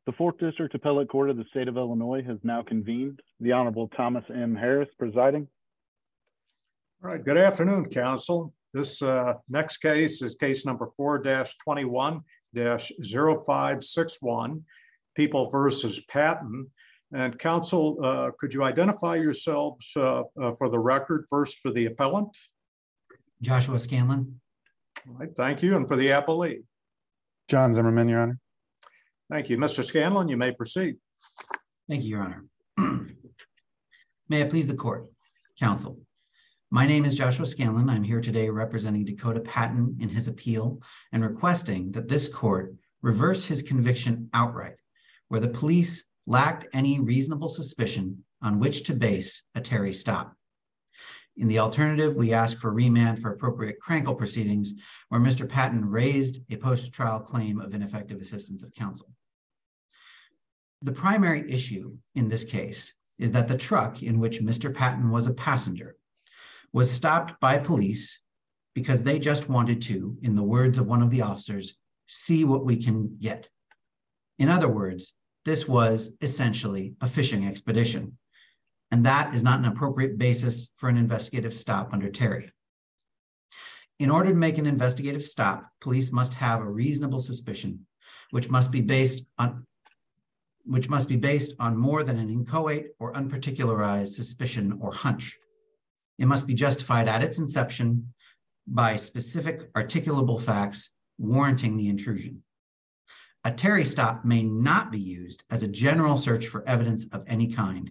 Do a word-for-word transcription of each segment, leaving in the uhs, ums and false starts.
The fourth District Appellate Court of the State of Illinois has now convened. The Honorable Thomas M. Harris presiding. All right, good afternoon, counsel. This uh, next case is case number four dash twenty-one dash zero five six one, People versus Patton. And counsel, uh, could you identify yourselves uh, uh, for the record, first for the appellant? Joshua Scanlon. All right, thank you. And for the appellee? John Zimmerman, Your Honor. Thank you. Mister Scanlon, you may proceed. Thank you, Your Honor. May it please the court, counsel. My name is Joshua Scanlon. I'm here today representing Dakota Patton in his appeal and requesting that this court reverse his conviction outright, where the police lacked any reasonable suspicion on which to base a Terry stop. In the alternative, we ask for remand for appropriate Krankel proceedings where Mister Patton raised a post-trial claim of ineffective assistance of counsel. The primary issue in this case is that the truck in which Mister Patton was a passenger was stopped by police because they just wanted to, in the words of one of the officers, see what we can get. In other words, this was essentially a fishing expedition, and that is not an appropriate basis for an investigative stop under Terry. In order to make an investigative stop, police must have a reasonable suspicion, which must be based on which must be based on more than an inchoate or unparticularized suspicion or hunch. It must be justified at its inception by specific articulable facts warranting the intrusion. A Terry stop may not be used as a general search for evidence of any kind.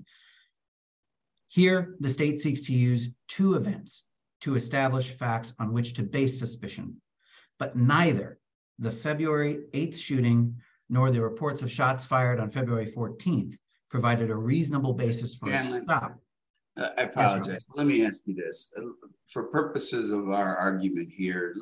Here, the state seeks to use two events to establish facts on which to base suspicion, but neither the February eighth shooting nor the reports of shots fired on February fourteenth provided a reasonable basis for Scanlon, a stop. Uh, I apologize. Yes, Let me ask you this. For purposes of our argument here,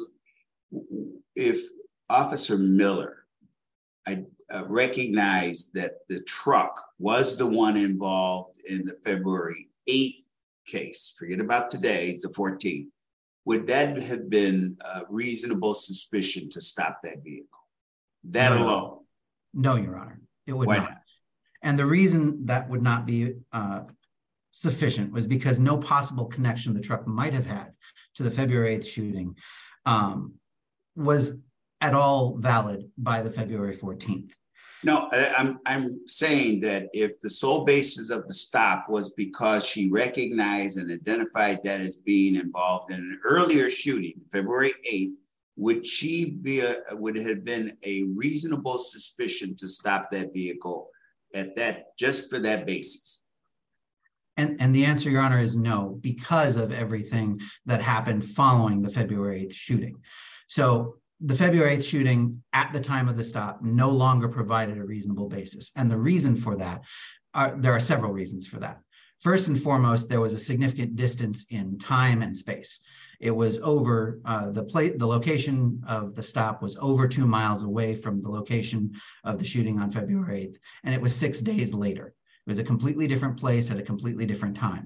if Officer Miller I uh, recognized that the truck was the one involved in the February eighth case, forget about today, it's the fourteenth, would that have been a reasonable suspicion to stop that vehicle? That no. alone? No, Your Honor, it would Why not. not? And the reason that would not be uh, sufficient was because no possible connection the truck might have had to the February eighth shooting um, was at all valid by the February fourteenth. No, I, I'm, I'm saying that if the sole basis of the stop was because she recognized and identified that as being involved in an earlier shooting, February eighth, would she be a, would it have been a reasonable suspicion to stop that vehicle at that, just for that basis? And, and the answer, Your Honor, is no, because of everything that happened following the February eighth shooting. So the February eighth shooting at the time of the stop no longer provided a reasonable basis. And the reason for that, are, there are several reasons for that. First and foremost, there was a significant distance in time and space. It was over, uh, the, plate, the location of the stop was over two miles away from the location of the shooting on February eighth, and it was six days later. It was a completely different place at a completely different time.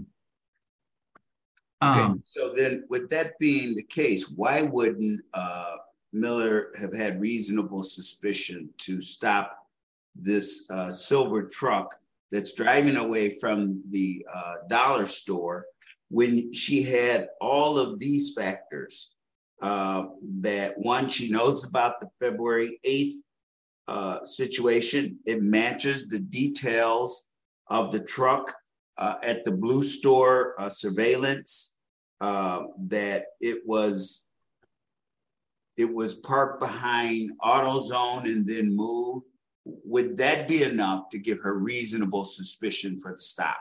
Okay, Um, so then with that being the case, why wouldn't uh, Miller have had reasonable suspicion to stop this uh, silver truck that's driving away from the uh, dollar store when she had all of these factors uh, that one, she knows about the February eighth uh, situation. It matches the details of the truck uh, at the Blue Store uh, surveillance, uh, that it was it was parked behind AutoZone and then moved. Would that be enough to give her reasonable suspicion for the stop?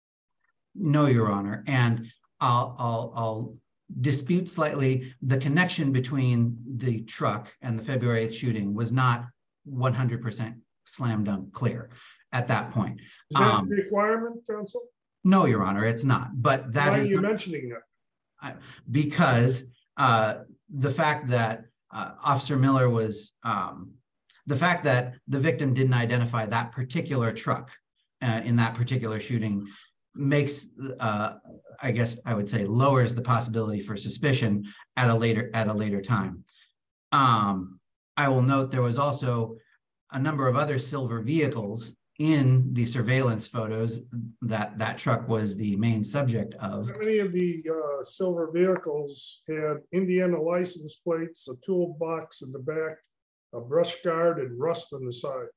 No, Your Honor, and I'll, I'll, I'll dispute slightly. The connection between the truck and the February eighth shooting was not one hundred percent slam dunk clear at that point. Is that Um, a requirement, counsel? no, Your Honor, it's not. But that Why is are you not- mentioning that? because uh, the fact that uh, Officer Miller was, um, the fact that the victim didn't identify that particular truck uh, in that particular shooting makes, uh, I guess I would say, lowers the possibility for suspicion at a later at a later time. Um, I will note there was also a number of other silver vehicles in the surveillance photos that that truck was the main subject of. How many of the uh, silver vehicles had Indiana license plates, a toolbox in the back, a brush guard, and rust on the side?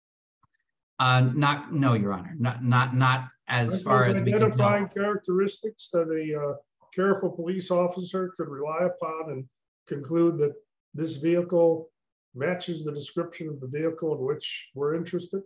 Uh, not, no, Your Honor, not, not, not as far as we can tell. Identifying characteristics that a uh, careful police officer could rely upon and conclude that this vehicle matches the description of the vehicle in which we're interested?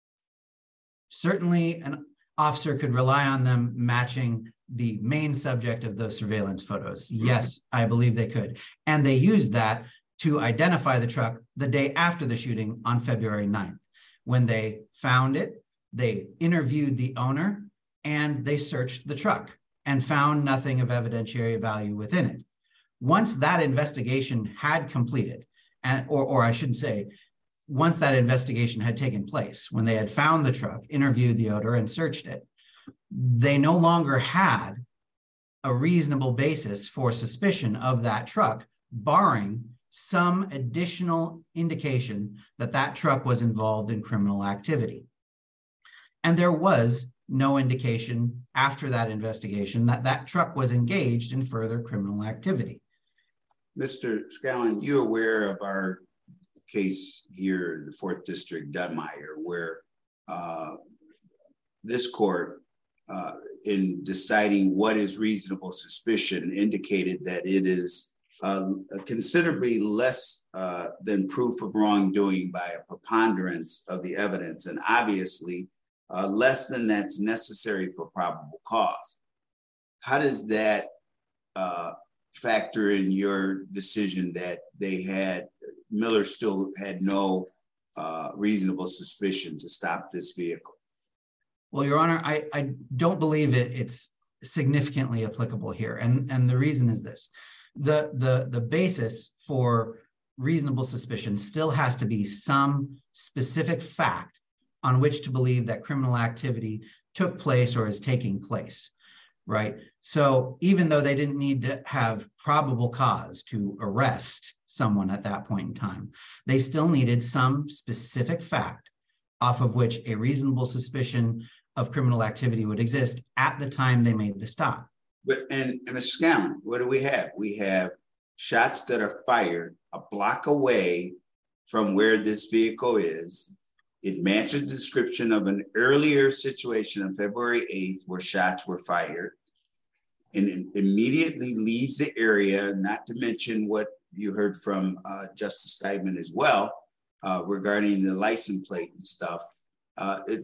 Certainly, an officer could rely on them matching the main subject of those surveillance photos. Yes, I believe they could. And they used that to identify the truck the day after the shooting on February ninth. When they found it, they interviewed the owner and they searched the truck and found nothing of evidentiary value within it. Once that investigation had completed, and or, or I shouldn't say, once that investigation had taken place, when they had found the truck, interviewed the owner, and searched it, they no longer had a reasonable basis for suspicion of that truck, barring some additional indication that that truck was involved in criminal activity. And there was no indication after that investigation that that truck was engaged in further criminal activity. Mister Scanlon, you're aware of our case here in the fourth District, Dunmire, where uh, this court, uh, in deciding what is reasonable suspicion, indicated that it is uh, considerably less uh, than proof of wrongdoing by a preponderance of the evidence, and obviously uh, less than that's necessary for probable cause. How does that uh, factor in your decision that they had, Miller still had no uh, reasonable suspicion to stop this vehicle? Well, Your Honor, I, I don't believe it, it's significantly applicable here. And, and the reason is this. The, the, the basis for reasonable suspicion still has to be some specific fact on which to believe that criminal activity took place or is taking place, right? So even though they didn't need to have probable cause to arrest someone at that point in time, they still needed some specific fact off of which a reasonable suspicion of criminal activity would exist at the time they made the stop. But and, and Mister Scanlon, what do we have? We have shots that are fired a block away from where this vehicle is. It matches the description of an earlier situation on February eighth where shots were fired, and it immediately leaves the area, not to mention what you heard from uh, Justice Steigman as well, uh, regarding the license plate and stuff. Uh, it,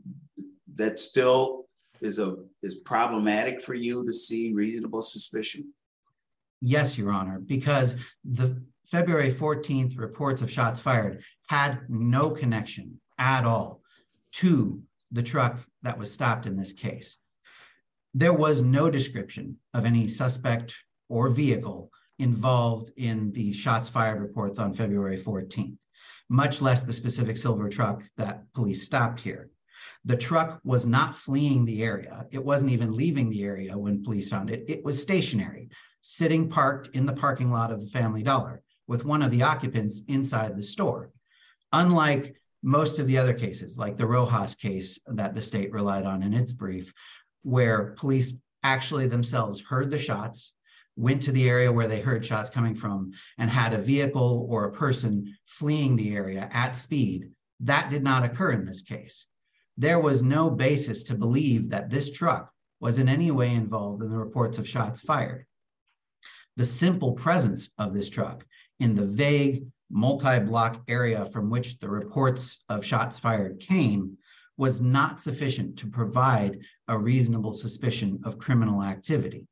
that still is a is problematic for you to see reasonable suspicion? Yes, Your Honor, because the February fourteenth reports of shots fired had no connection at all to the truck that was stopped in this case. There was no description of any suspect or vehicle involved in the shots fired reports on February fourteenth, much less the specific silver truck that police stopped here. The truck was not fleeing the area. It wasn't even leaving the area when police found it. It was stationary, sitting parked in the parking lot of the Family Dollar with one of the occupants inside the store. Unlike most of the other cases, like the Rojas case that the state relied on in its brief, where police actually themselves heard the shots, went to the area where they heard shots coming from, and had a vehicle or a person fleeing the area at speed. That did not occur in this case. There was no basis to believe that this truck was in any way involved in the reports of shots fired. The simple presence of this truck in the vague multi-block area from which the reports of shots fired came was not sufficient to provide a reasonable suspicion of criminal activity.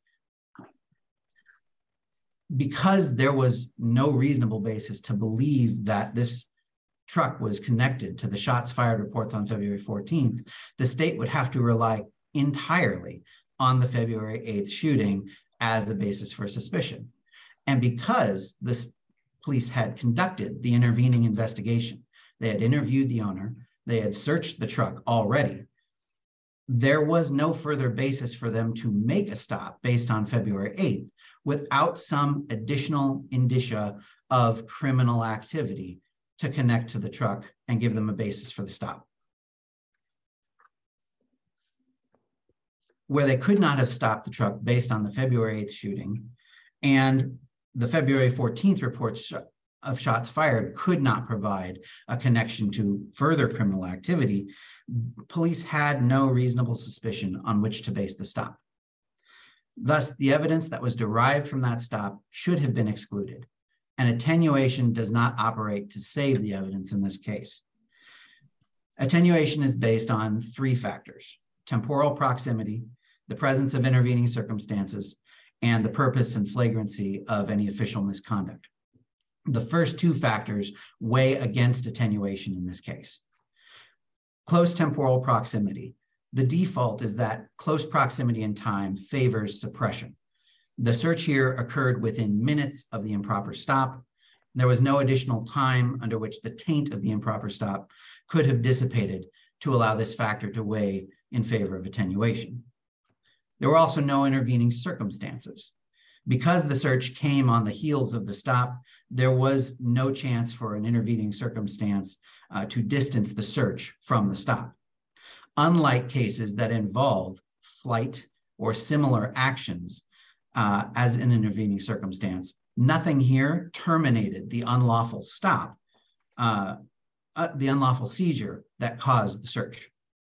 Because there was no reasonable basis to believe that this truck was connected to the shots fired reports on February fourteenth, the state would have to rely entirely on the February eighth shooting as the basis for suspicion. And because the police had conducted the intervening investigation, they had interviewed the owner, they had searched the truck already, there was no further basis for them to make a stop based on February eighth without some additional indicia of criminal activity to connect to the truck and give them a basis for the stop. Where they could not have stopped the truck based on the February eighth shooting and the February fourteenth reports of shots fired could not provide a connection to further criminal activity, police had no reasonable suspicion on which to base the stop. Thus, the evidence that was derived from that stop should have been excluded, and attenuation does not operate to save the evidence in this case. Attenuation is based on three factors: temporal proximity, the presence of intervening circumstances, and the purpose and flagrancy of any official misconduct. The first two factors weigh against attenuation in this case. Close temporal proximity. The default is that close proximity in time favors suppression. The search here occurred within minutes of the improper stop. There was no additional time under which the taint of the improper stop could have dissipated to allow this factor to weigh in favor of attenuation. There were also no intervening circumstances. Because the search came on the heels of the stop, there was no chance for an intervening circumstance uh, to distance the search from the stop. Unlike cases that involve flight or similar actions uh, as an intervening circumstance, nothing here terminated the unlawful stop, uh, uh, the unlawful seizure that caused the search.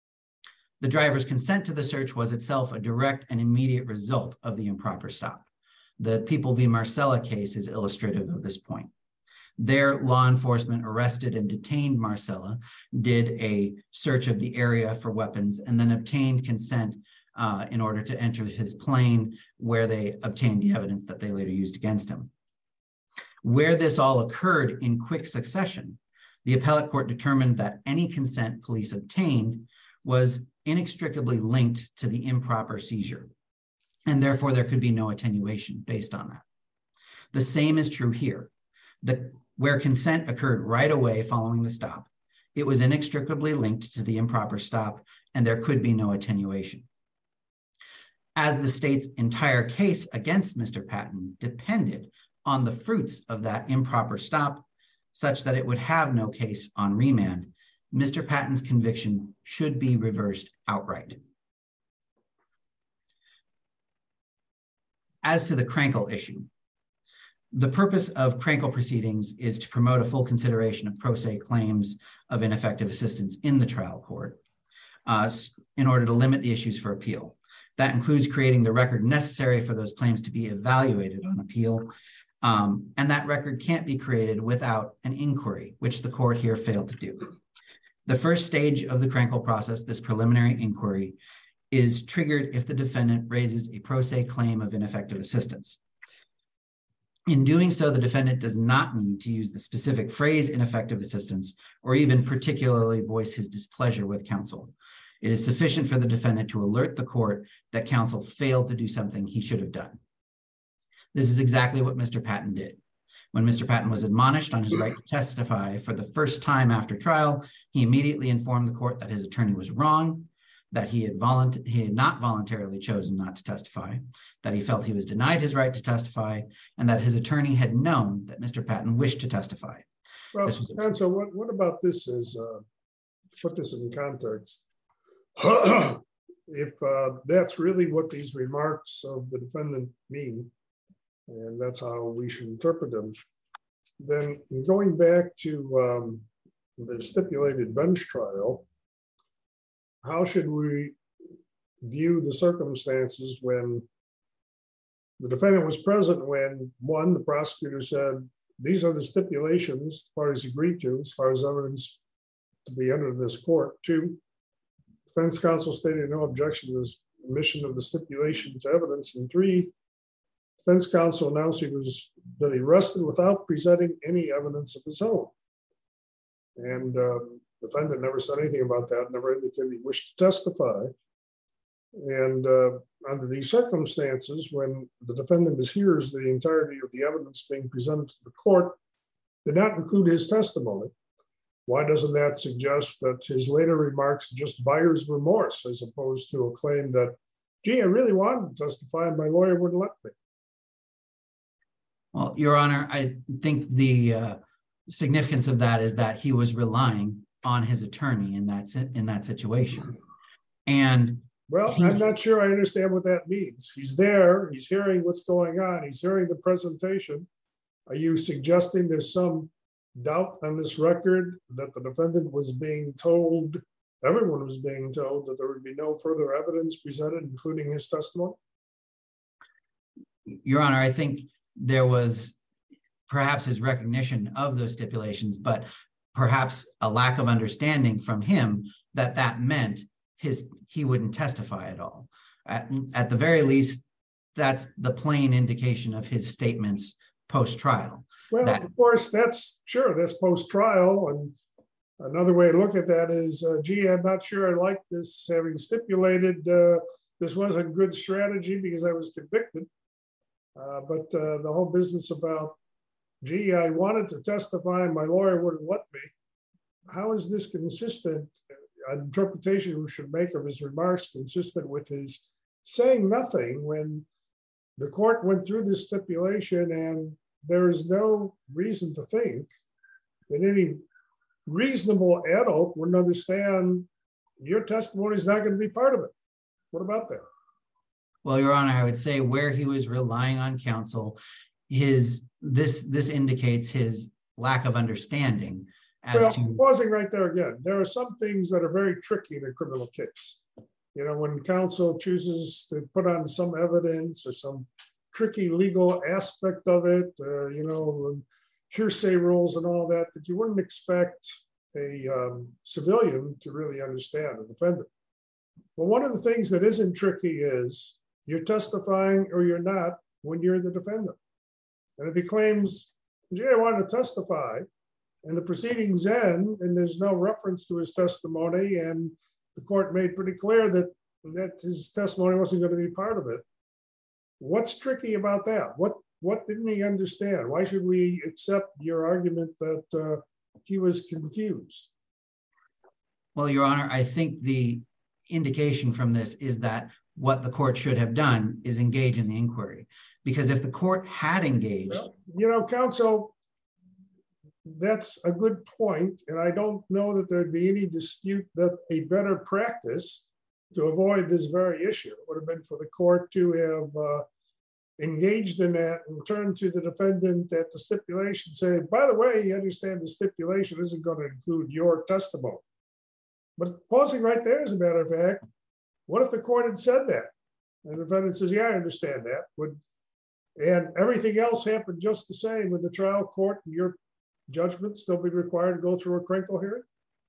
The driver's consent to the search was itself a direct and immediate result of the improper stop. The People v. Marcella case is illustrative of this point. There, law enforcement arrested and detained Marcella, did a search of the area for weapons, and then obtained consent uh, in order to enter his plane, where they obtained the evidence that they later used against him. Where this all occurred in quick succession, the appellate court determined that any consent police obtained was inextricably linked to the improper seizure, and therefore there could be no attenuation based on that. The same is true here. The, where consent occurred right away following the stop, it was inextricably linked to the improper stop, and there could be no attenuation. As the state's entire case against Mister Patton depended on the fruits of that improper stop, such that it would have no case on remand, Mister Patton's conviction should be reversed outright. As to the Krankel issue, the purpose of Krankel proceedings is to promote a full consideration of pro se claims of ineffective assistance in the trial court uh, in order to limit the issues for appeal. That includes creating the record necessary for those claims to be evaluated on appeal, um, and that record can't be created without an inquiry, which the court here failed to do. The first stage of the Krankel process, this preliminary inquiry, is triggered if the defendant raises a pro se claim of ineffective assistance. In doing so, the defendant does not need to use the specific phrase ineffective assistance or even particularly voice his displeasure with counsel. It is sufficient for the defendant to alert the court that counsel failed to do something he should have done. This is exactly what Mister Patton did. When Mister Patton was admonished on his right to testify for the first time after trial, he immediately informed the court that his attorney was wrong, that he had, volunt- he had not voluntarily chosen not to testify, that he felt he was denied his right to testify, and that his attorney had known that Mister Patton wished to testify. Well, This was- and so what, what about this is, uh, put this in context. If uh, that's really what these remarks of the defendant mean, and that's how we should interpret them, then going back to um, the stipulated bench trial, how should we view the circumstances when the defendant was present when, one, the prosecutor said, these are the stipulations the parties agreed to as far as evidence to be entered in this court. Two, defense counsel stated no objection to the admission of the stipulation to evidence. And three, defense counsel announced he was that he rested without presenting any evidence of his own. And uh, the defendant never said anything about that, never indicated he wished to testify. And uh, under these circumstances, when the defendant hears the entirety of the evidence being presented to the court, did not include his testimony, why doesn't that suggest that his later remarks are just buyer's remorse as opposed to a claim that, gee, I really wanted to testify and my lawyer wouldn't let me? Well, Your Honor, I think the uh, significance of that is that he was relying on his attorney in that in that situation. And well, I'm not sure I understand what that means. He's there, he's hearing what's going on, he's hearing the presentation. Are you suggesting there's some doubt on this record that the defendant was being told, everyone was being told, that there would be no further evidence presented, including his testimony? Your Honor, I think there was perhaps his recognition of those stipulations, but perhaps a lack of understanding from him that that meant his he wouldn't testify at all. At, at the very least, that's the plain indication of his statements post-trial. Well, that, of course, that's sure, that's post-trial. And another way to look at that is, uh, gee, I'm not sure I like this, having stipulated uh, this wasn't good strategy because I was convicted. Uh, but uh, the whole business about, gee, I wanted to testify and my lawyer wouldn't let me. How is this consistent? An interpretation we should make of his remarks consistent with his saying nothing when the court went through this stipulation, and there is no reason to think that any reasonable adult wouldn't understand your testimony is not going to be part of it. What about that? Well, Your Honor, I would say where he was relying on counsel, his this this indicates his lack of understanding as well, to pausing right there again. There are some things that are very tricky in a criminal case. You know, when counsel chooses to put on some evidence or some tricky legal aspect of it, uh, you know, hearsay rules and all that, that you wouldn't expect a um, civilian to really understand, a defendant. Well, one of the things that isn't tricky is you're testifying or you're not when you're the defendant. And if he claims, gee, I want to testify, and the proceedings end and there's no reference to his testimony, and the court made pretty clear that, that his testimony wasn't going to be part of it. What's tricky about that? What, what didn't he understand? Why should we accept your argument that uh, he was confused? Well, Your Honor, I think the indication from this is that what the court should have done is engage in the inquiry. Because if the court had engaged... Well, you know, counsel, that's a good point. And I don't know that there'd be any dispute that a better practice to avoid this very issue would have been for the court to have uh, engaged in that and turned to the defendant at the stipulation, say, by the way, you understand the stipulation isn't going to include your testimony. But pausing right there, as a matter of fact, what if the court had said that? And the defendant says, yeah, I understand that. Would, and everything else happened just the same. Would the trial court and your judgment still be required to go through a Krinkle hearing?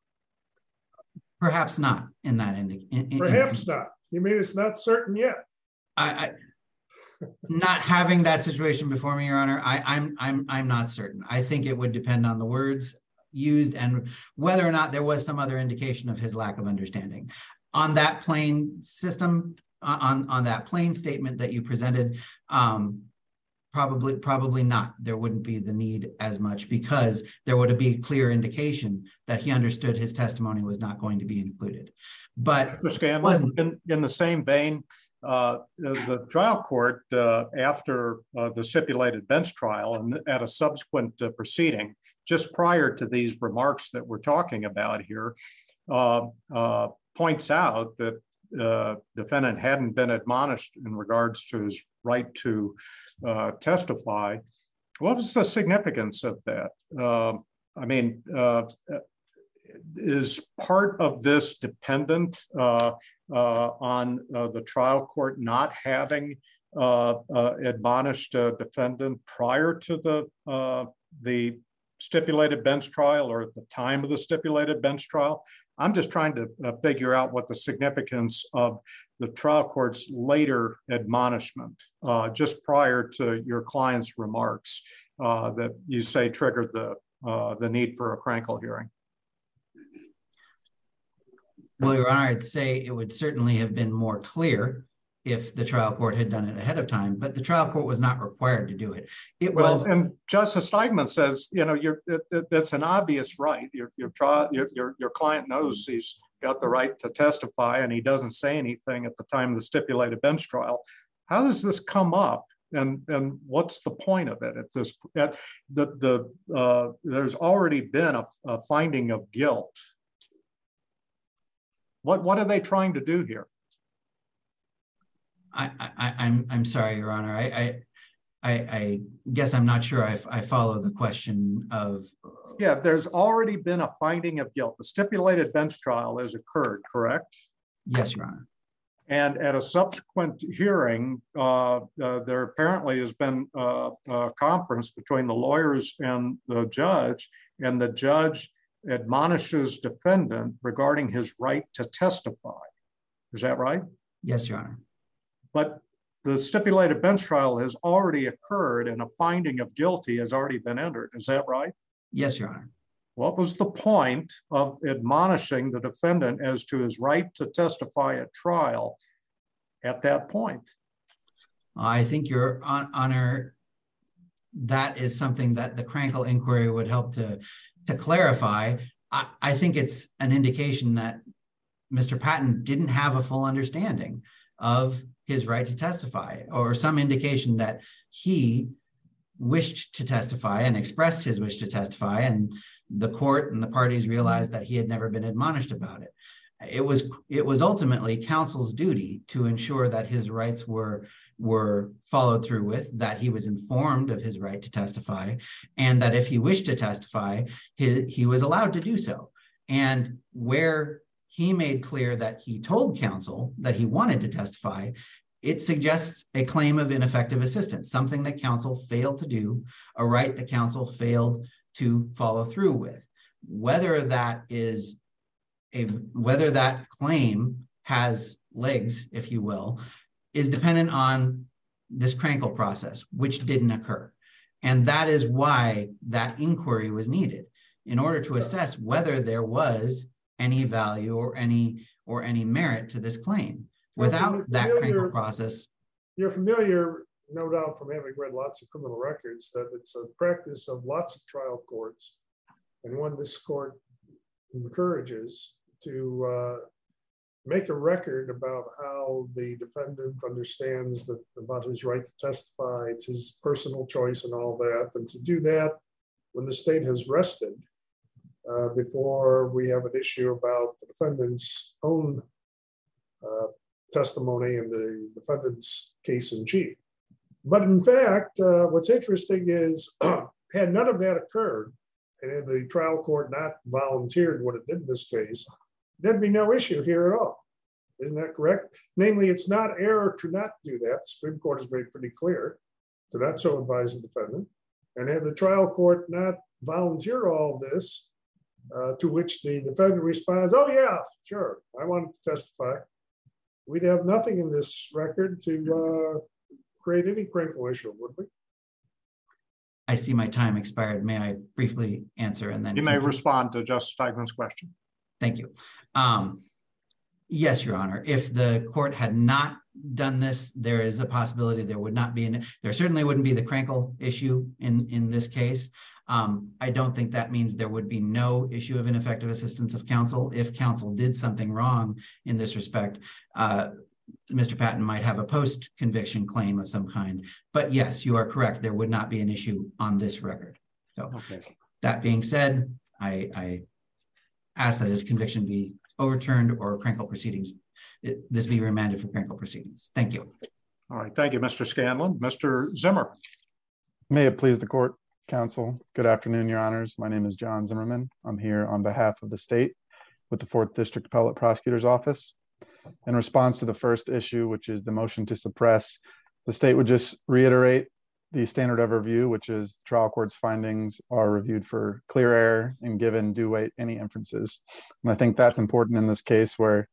Perhaps not in that. In, in, Perhaps in, not. You mean it's not certain yet? I, I not having that situation before me, Your Honor, I, I'm I'm I'm not certain. I think it would depend on the words used and whether or not there was some other indication of his lack of understanding. On that plain system, on, on that plain statement that you presented, um, probably probably not. There wouldn't be the need as much because there would be a clear indication that he understood his testimony was not going to be included. But Mister Scanlon, in, in the same vein, uh, the, the trial court, uh, after uh, the stipulated bench trial and at a subsequent uh, proceeding, just prior to these remarks that we're talking about here, uh, uh, points out that uh, defendant hadn't been admonished in regards to his right to uh, testify. What was the significance of that? Uh, I mean, uh, is part of this dependent uh, uh, on uh, the trial court not having uh, uh, admonished a defendant prior to the uh, the stipulated bench trial or at the time of the stipulated bench trial? I'm just trying to uh, figure out what the significance of the trial court's later admonishment uh, just prior to your client's remarks uh, that you say triggered the uh, the need for a Krinkle hearing. Well, Your Honor, I'd say it would certainly have been more clear if the trial court had done it ahead of time, but the trial court was not required to do it. It well, was, and Justice Steigman says, you know, you're it, it, that's an obvious right. Your your, trial, your your your client knows he's got the right to testify, and he doesn't say anything at the time of the stipulated bench trial. How does this come up and and what's the point of it at this? At the the uh, there's already been a, a finding of guilt. What what are they trying to do here? I, I I'm I'm sorry, Your Honor. I I I, I guess I'm not sure I, I follow the question of. Yeah, there's already been a finding of guilt. The stipulated bench trial has occurred, correct? Yes, Your Honor. And at a subsequent hearing, uh, uh, there apparently has been uh, a conference between the lawyers and the judge, and the judge admonishes defendant regarding his right to testify. Is that right? Yes, Your Honor. But the stipulated bench trial has already occurred and a finding of guilty has already been entered. Is that right? Yes, Your Honor. What was the point of admonishing the defendant as to his right to testify at trial at that point? I think, Your Honor, that is something that the Krankel inquiry would help to, to clarify. I, I think it's an indication that Mister Patton didn't have a full understanding of his right to testify, or some indication that he wished to testify and expressed his wish to testify, and the court and the parties realized that he had never been admonished about it. It was it was ultimately counsel's duty to ensure that his rights were were followed through with, that he was informed of his right to testify, and that if he wished to testify, he, he was allowed to do so. And where he made clear that he told counsel that he wanted to testify, it suggests a claim of ineffective assistance, something that counsel failed to do, a right that counsel failed to follow through with. Whether that is a, whether that claim has legs, if you will, is dependent on this Krankel process, which didn't occur. And that is why that inquiry was needed, in order to assess whether there was any value or any or any merit to this claim. Without that Krankel process. You're familiar, no doubt, from having read lots of criminal records, that it's a practice of lots of trial courts, and one this court encourages, to uh, make a record about how the defendant understands that, about his right to testify. It's his personal choice and all that. And to do that when the state has rested, uh, before we have an issue about the defendant's own uh, testimony and the defendant's case in chief. But in fact, uh, what's interesting is, had none of that occurred, and had the trial court not volunteered what it did in this case, there'd be no issue here at all. Isn't that correct? Namely, it's not error to not do that. The Supreme Court has made pretty clear to not so advise the defendant. And had the trial court not volunteer all of this, uh, to which the defendant responds, oh yeah, sure, I wanted to testify, we'd have nothing in this record to uh, create any Krankel issue, would we? I see my time expired. May I briefly answer and then— You may respond to Justice Steigman's question. Thank you. Um, yes, Your Honor. If the court had not done this, there is a possibility there would not be, an, there certainly wouldn't be the Krankel issue in, in this case. Um, I don't think that means there would be no issue of ineffective assistance of counsel. If counsel did something wrong in this respect, uh, Mister Patton might have a post-conviction claim of some kind. But yes, you are correct. There would not be an issue on this record. So okay. That being said, I, I ask that his conviction be overturned or Krankel proceedings, it, this be remanded for Krankel proceedings. Thank you. All right. Thank you, Mister Scanlon. Mister Zimmer. May it please the court, counsel. Good afternoon, Your Honors. My name is John Zimmerman. I'm here on behalf of the state with the fourth District Appellate Prosecutor's Office. In response to the first issue, which is the motion to suppress, the state would just reiterate the standard of review, which is the trial court's findings are reviewed for clear error and given due weight any inferences. And I think that's important in this case where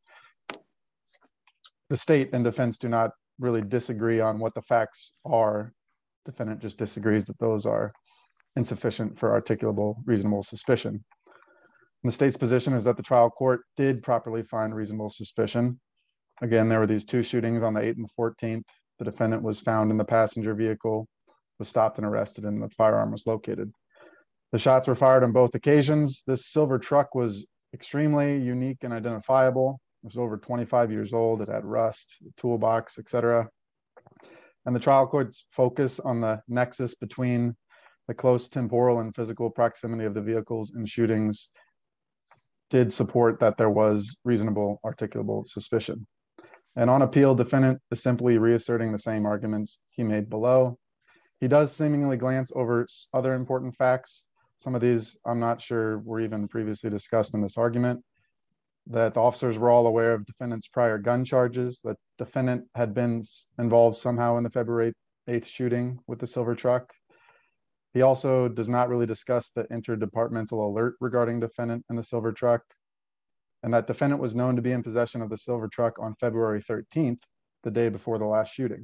the state and defense do not really disagree on what the facts are. Defendant just disagrees that those are insufficient for articulable reasonable suspicion. And the state's position is that the trial court did properly find reasonable suspicion. Again, there were these two shootings on the eighth and fourteenth. The defendant was found in the passenger vehicle, was stopped and arrested, and the firearm was located. The shots were fired on both occasions. This silver truck was extremely unique and identifiable. It was over twenty-five years old. It had rust, toolbox, et cetera. And the trial court's focus on the nexus between the close temporal and physical proximity of the vehicles and shootings did support that there was reasonable articulable suspicion. And on appeal, defendant is simply reasserting the same arguments he made below. He does seemingly glance over other important facts. Some of these I'm not sure were even previously discussed in this argument. That the officers were all aware of defendant's prior gun charges, that defendant had been involved somehow in the February eighth shooting with the silver truck. He also does not really discuss the interdepartmental alert regarding defendant and the silver truck, and that defendant was known to be in possession of the silver truck on February thirteenth, the day before the last shooting.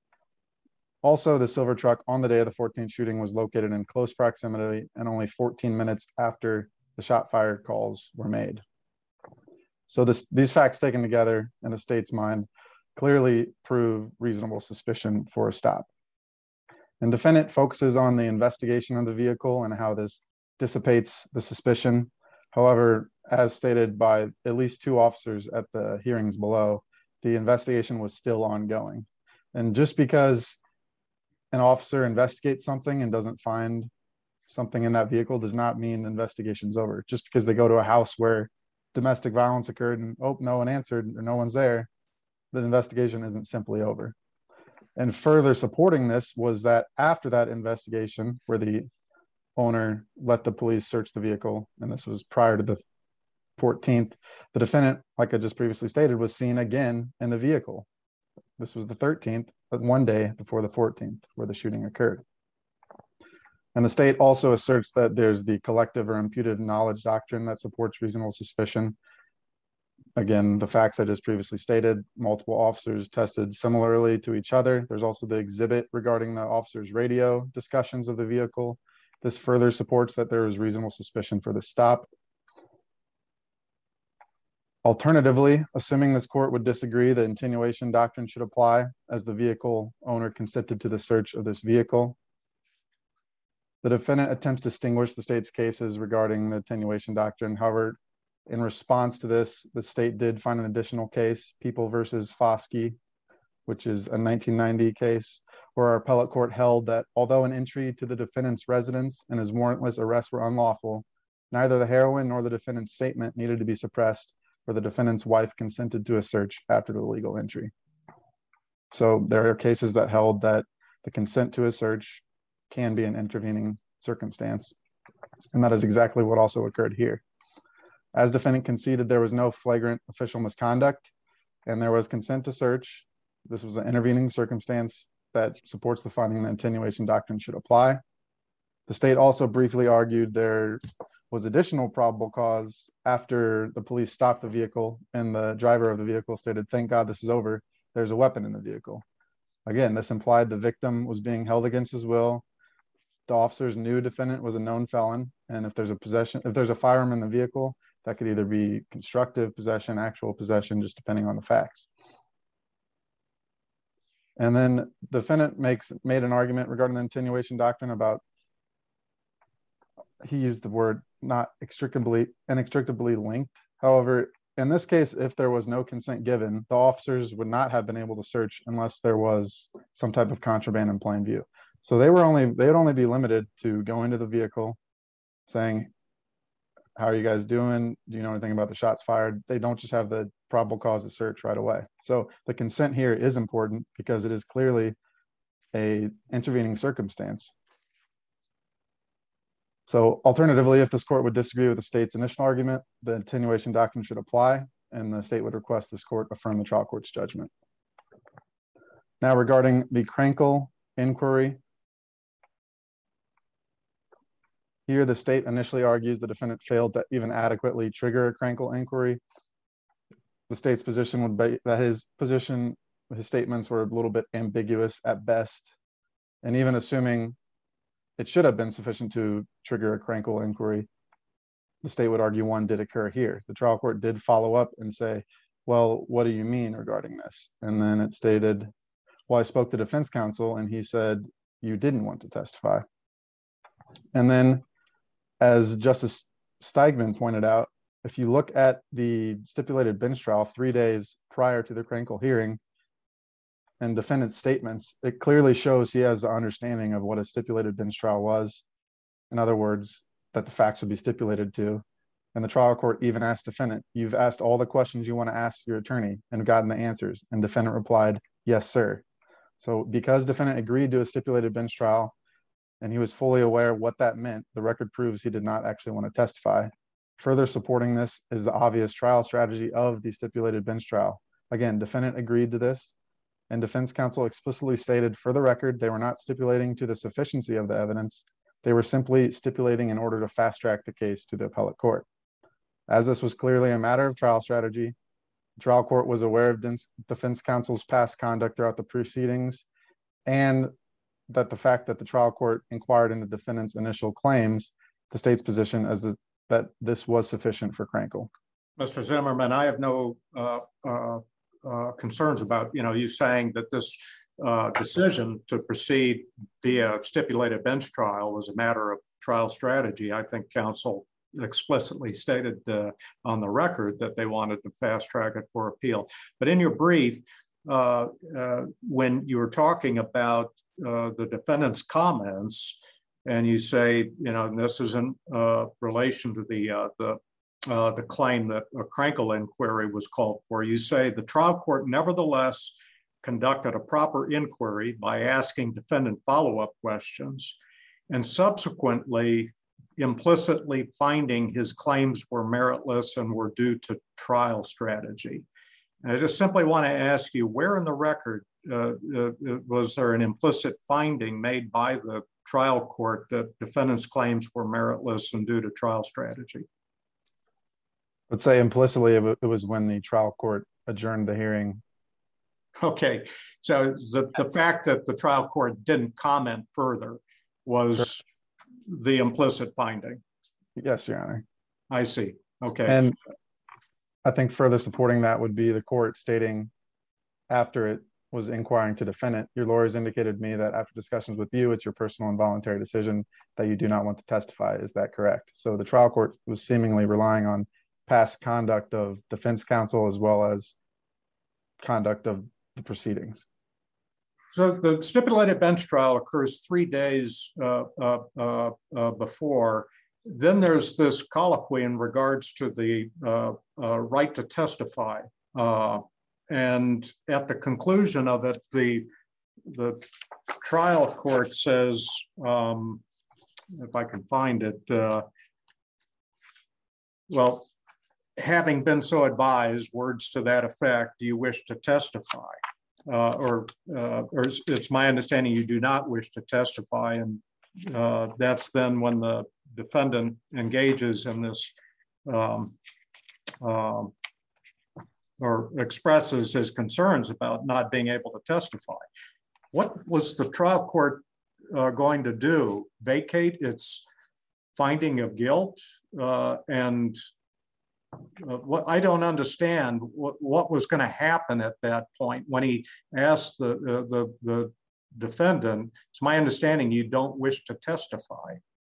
Also, the silver truck on the day of the fourteenth shooting was located in close proximity and only fourteen minutes after the shot fire calls were made. So this, these facts taken together in the state's mind clearly prove reasonable suspicion for a stop. And defendant focuses on the investigation of the vehicle and how this dissipates the suspicion. However, as stated by at least two officers at the hearings below, the investigation was still ongoing. And just because an officer investigates something and doesn't find something in that vehicle does not mean the investigation's over. Just because they go to a house where domestic violence occurred and, oh, no one answered or no one's there, the investigation isn't simply over. And further supporting this was that after that investigation, where the owner let the police search the vehicle, and this was prior to the fourteenth, the defendant, like I just previously stated, was seen again in the vehicle. This was the thirteenth, but one day before the fourteenth, where the shooting occurred. And the state also asserts that there's the collective or imputed knowledge doctrine that supports reasonable suspicion. Again, the facts I just previously stated, multiple officers tested similarly to each other. There's also the exhibit regarding the officer's radio discussions of the vehicle. This further supports that there is reasonable suspicion for the stop. Alternatively, assuming this court would disagree, the attenuation doctrine should apply as the vehicle owner consented to the search of this vehicle. The defendant attempts to distinguish the state's cases regarding the attenuation doctrine. However, in response to this, the state did find an additional case, People versus Foskey, which is a nineteen ninety case, where our appellate court held that although an entry to the defendant's residence and his warrantless arrest were unlawful, neither the heroine nor the defendant's statement needed to be suppressed, where the defendant's wife consented to a search after the legal entry. So there are cases that held that the consent to a search can be an intervening circumstance. And that is exactly what also occurred here. As defendant conceded, there was no flagrant official misconduct and there was consent to search. This was an intervening circumstance that supports the finding that attenuation doctrine should apply. The state also briefly argued there was additional probable cause after the police stopped the vehicle and the driver of the vehicle stated, "Thank God this is over. There's a weapon in the vehicle." Again, this implied the victim was being held against his will. The officers knew defendant was a known felon. And if there's a possession, if there's a firearm in the vehicle, that could either be constructive possession, actual possession, just depending on the facts. And then the defendant makes made an argument regarding the attenuation doctrine about, he used the word not extricably, inextricably linked. However, in this case, if there was no consent given, the officers would not have been able to search unless there was some type of contraband in plain view. So they were only, they would only be limited to going to the vehicle saying, "How are you guys doing? Do you know anything about the shots fired?" They don't just have the probable cause to search right away. So the consent here is important because it is clearly a intervening circumstance. So alternatively, if this court would disagree with the state's initial argument, the attenuation doctrine should apply and the state would request this court affirm the trial court's judgment. Now regarding the Krenkel inquiry, here the state initially argues the defendant failed to even adequately trigger a Krenkel inquiry. The state's position would be that his position, his statements were a little bit ambiguous at best. And even assuming it should have been sufficient to trigger a Krenkel inquiry, the state would argue one did occur here. The trial court did follow up and say, "Well, what do you mean regarding this?" And then it stated, "Well, I spoke to defense counsel and he said you didn't want to testify." And then, as Justice Steigman pointed out, if you look at the stipulated bench trial three days prior to the Krenkel hearing, and defendant's statements, it clearly shows he has the understanding of what a stipulated bench trial was. In other words, that the facts would be stipulated to. And the trial court even asked defendant, you've asked all the questions you want to ask your attorney and gotten the answers. And defendant replied, yes, sir. So because defendant agreed to a stipulated bench trial and he was fully aware of what that meant, the record proves he did not actually want to testify. Further supporting this is the obvious trial strategy of the stipulated bench trial. Again, defendant agreed to this, and defense counsel explicitly stated for the record they were not stipulating to the sufficiency of the evidence. They were simply stipulating in order to fast track the case to the appellate court. As this was clearly a matter of trial strategy, the trial court was aware of defense counsel's past conduct throughout the proceedings, and that the fact that the trial court inquired into defendant's initial claims, the state's position as the, that this was sufficient for Krankle. Mister Zimmerman, I have no uh, uh, uh, concerns about, you know, you saying that this uh, decision to proceed via stipulated bench trial was a matter of trial strategy. I think counsel explicitly stated uh, on the record that they wanted to fast track it for appeal. But in your brief, uh, uh, when you were talking about uh, the defendant's comments, and you say, you know, and this is in uh, relation to the uh, the uh, the claim that a Krankle inquiry was called for, you say the trial court nevertheless conducted a proper inquiry by asking defendant follow-up questions and subsequently implicitly finding his claims were meritless and were due to trial strategy. And I just simply want to ask you, where in the record uh, uh, was there an implicit finding made by the trial court that defendant's claims were meritless and due to trial strategy? Let's say implicitly it was when the trial court adjourned the hearing. Okay, so the, the fact that the trial court didn't comment further was sure. the implicit finding? Yes, Your Honor. I see, okay. And I think further supporting that would be the court stating after it was inquiring to defendant, your lawyers indicated to me that after discussions with you, it's your personal and voluntary decision that you do not want to testify. Is that correct? So the trial court was seemingly relying on past conduct of defense counsel as well as conduct of the proceedings. So the stipulated bench trial occurs three days uh, uh, uh, uh, before. Then there's this colloquy in regards to the uh, uh, right to testify. Uh, and at the conclusion of it, the, the trial court says, um, if I can find it, uh, well, having been so advised, words to that effect, do you wish to testify? Uh, or, uh, or it's my understanding you do not wish to testify. And uh, that's then when the defendant engages in this um, um, or expresses his concerns about not being able to testify. What was the trial court uh, going to do? Vacate its finding of guilt uh, and Uh, what I don't understand what, what was going to happen at that point when he asked the, uh, the the defendant, it's my understanding you don't wish to testify.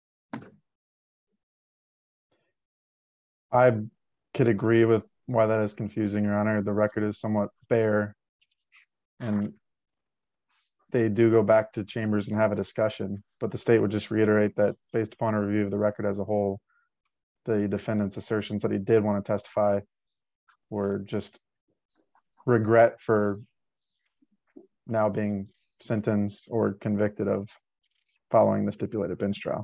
I could agree with why that is confusing, Your Honor. The record is somewhat bare and they do go back to chambers and have a discussion, but the state would just reiterate that based upon a review of the record as a whole, the defendant's assertions that he did want to testify were just regret for now being sentenced or convicted of following the stipulated bench trial.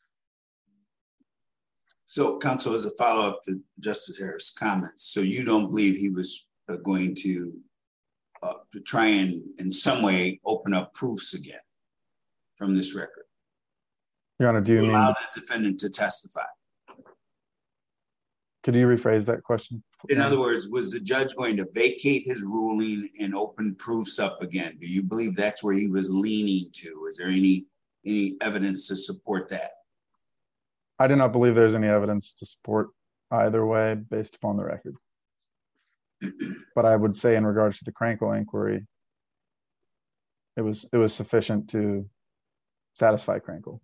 So, counsel, as a follow-up to Justice Harris' comments, so you don't believe he was uh, going to, uh, to try and in some way open up proofs again from this record? Your Honor, do you allow mean the defendant to testify? Could you rephrase that question? In other words, was the judge going to vacate his ruling and open proofs up again? Do you believe that's where he was leaning to? Is there any any evidence to support that? I do not believe there's any evidence to support either way based upon the record. But I would say in regards to the Krankle inquiry, it was it was sufficient to satisfy Krankle.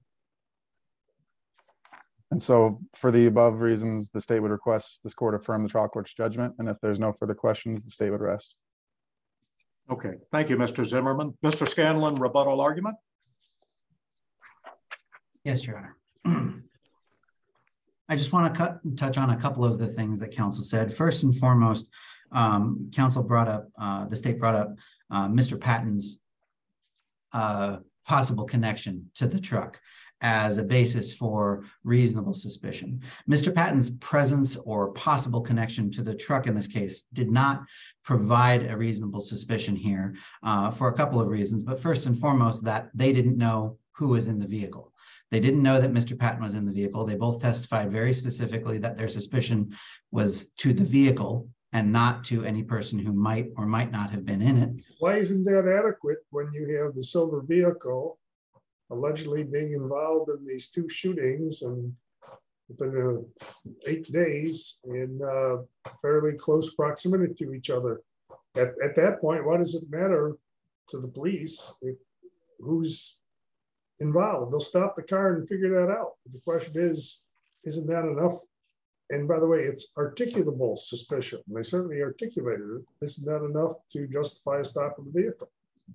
And so for the above reasons, the state would request this court affirm the trial court's judgment. And if there's no further questions, the state would rest. Okay, thank you, Mister Zimmerman. Mister Scanlon, rebuttal argument? Yes, Your Honor. I just want to cut, touch on a couple of the things that counsel said. First and foremost, um, counsel brought up, uh, the state brought up uh, Mister Patton's uh, possible connection to the truck as a basis for reasonable suspicion. Mister Patton's presence or possible connection to the truck in this case did not provide a reasonable suspicion here uh, for a couple of reasons, but first and foremost that they didn't know who was in the vehicle. They didn't know that Mister Patton was in the vehicle. They both testified very specifically that their suspicion was to the vehicle and not to any person who might or might not have been in it. Why isn't that adequate when you have the silver vehicle allegedly being involved in these two shootings and within uh, eight days in uh, fairly close proximity to each other? At, at that point, why does it matter to the police if, who's involved? They'll stop the car and figure that out. The question is, isn't that enough? And by the way, it's articulable suspicion. They certainly articulated it. Isn't that enough to justify a stop of the vehicle?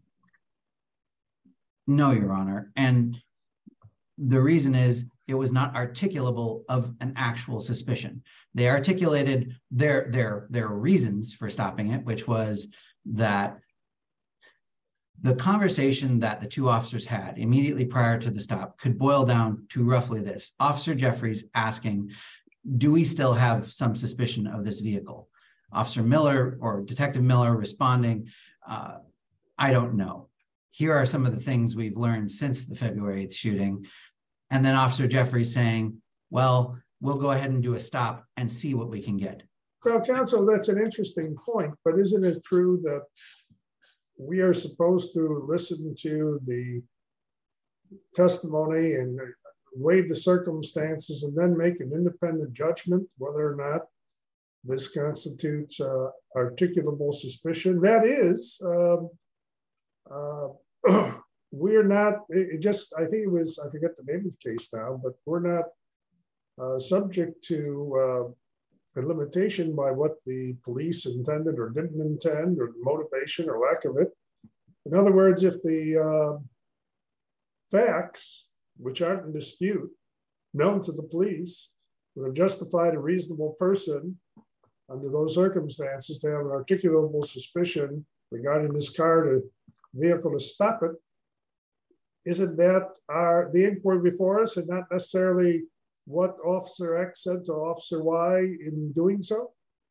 No, Your Honor. And the reason is it was not articulable of an actual suspicion. They articulated their, their, their reasons for stopping it, which was that the conversation that the two officers had immediately prior to the stop could boil down to roughly this. Officer Jeffries asking, do we still have some suspicion of this vehicle? Officer Miller or Detective Miller responding, uh, I don't know. Here are some of the things we've learned since the February eighth shooting. And then Officer Jeffries saying, well, we'll go ahead and do a stop and see what we can get. Well, counsel, that's an interesting point, but isn't it true that we are supposed to listen to the testimony and weigh the circumstances and then make an independent judgment whether or not this constitutes uh, articulable suspicion? That is, um, uh, we're not, it just, I think it was, I forget the name of the case now, but we're not uh, subject to uh, a limitation by what the police intended or didn't intend or motivation or lack of it. In other words, if the uh, facts, which aren't in dispute, known to the police, would have justified a reasonable person under those circumstances to have an articulable suspicion regarding this car to vehicle to stop it, isn't that our, the inquiry before us and not necessarily what Officer X said to Officer Y in doing so?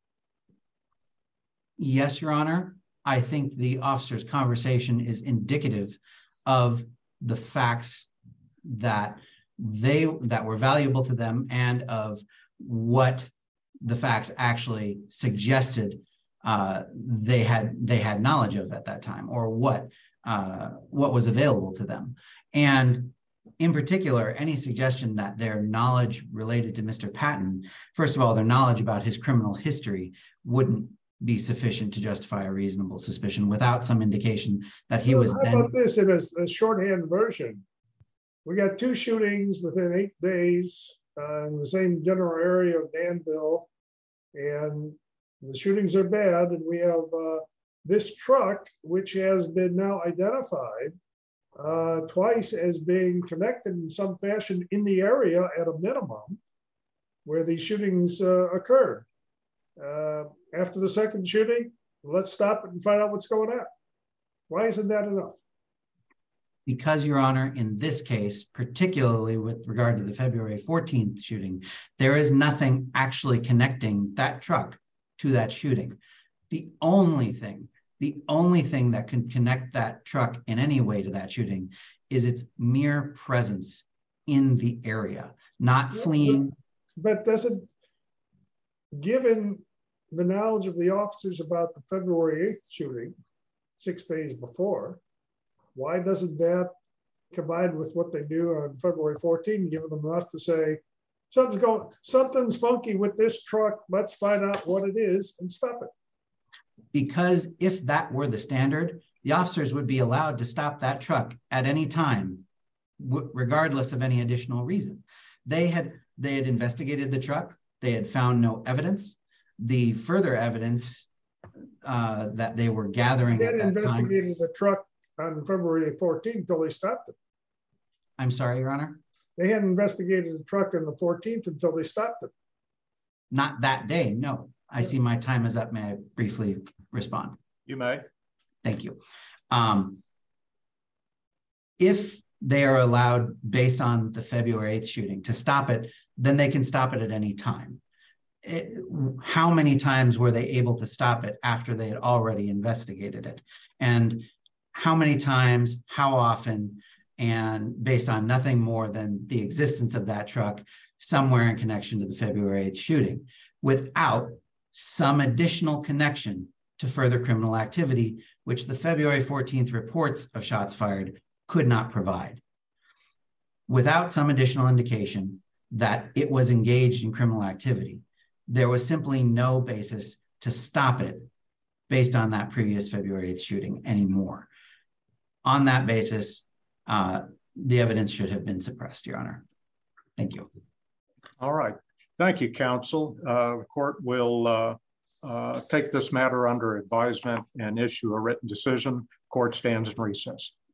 Yes, Your Honor. I think the officer's conversation is indicative of the facts that they that were valuable to them and of what the facts actually suggested uh, they had they had knowledge of at that time, or what uh, what was available to them. And in particular, any suggestion that their knowledge related to Mister Patton, first of all, their knowledge about his criminal history wouldn't be sufficient to justify a reasonable suspicion without some indication that he well, was how then... about this in a, a shorthand version? We got two shootings within eight days uh, in the same general area of Danville, and the shootings are bad, and we have uh, this truck, which has been now identified uh, twice as being connected in some fashion in the area at a minimum where these shootings uh, occurred. Uh, after the second shooting, let's stop it and find out what's going on. Why isn't that enough? Because, Your Honor, in this case, particularly with regard to the February fourteenth shooting, there is nothing actually connecting that truck to that shooting. The only thing, the only thing that can connect that truck in any way to that shooting is its mere presence in the area, not fleeing. But doesn't, given the knowledge of the officers about the February eighth shooting six days before, why doesn't that, combined with what they do on February fourteenth, give them enough to say, something's going, something's funky with this truck, let's find out what it is and stop it? Because if that were the standard, the officers would be allowed to stop that truck at any time, regardless of any additional reason. They had, they had investigated the truck. They had found no evidence. The further evidence uh, that they were gathering They at hadn't that time. investigated the truck on February fourteenth until they stopped it. I'm sorry, Your Honor? They hadn't investigated the truck on the fourteenth until they stopped it. Not that day, no. I see my time is up. May I briefly respond? You may. Thank you. Um, if they are allowed, based on the February eighth shooting, to stop it, then they can stop it at any time. It, how many times were they able to stop it after they had already investigated it? And how many times, how often, and based on nothing more than the existence of that truck somewhere in connection to the February eighth shooting, without some additional connection to further criminal activity, which the February fourteenth reports of shots fired could not provide. Without some additional indication that it was engaged in criminal activity, there was simply no basis to stop it based on that previous February eighth shooting anymore. On that basis, uh, the evidence should have been suppressed, Your Honor. Thank you. All right. Thank you, counsel. Uh, the court will uh, uh, take this matter under advisement and issue a written decision. Court stands in recess.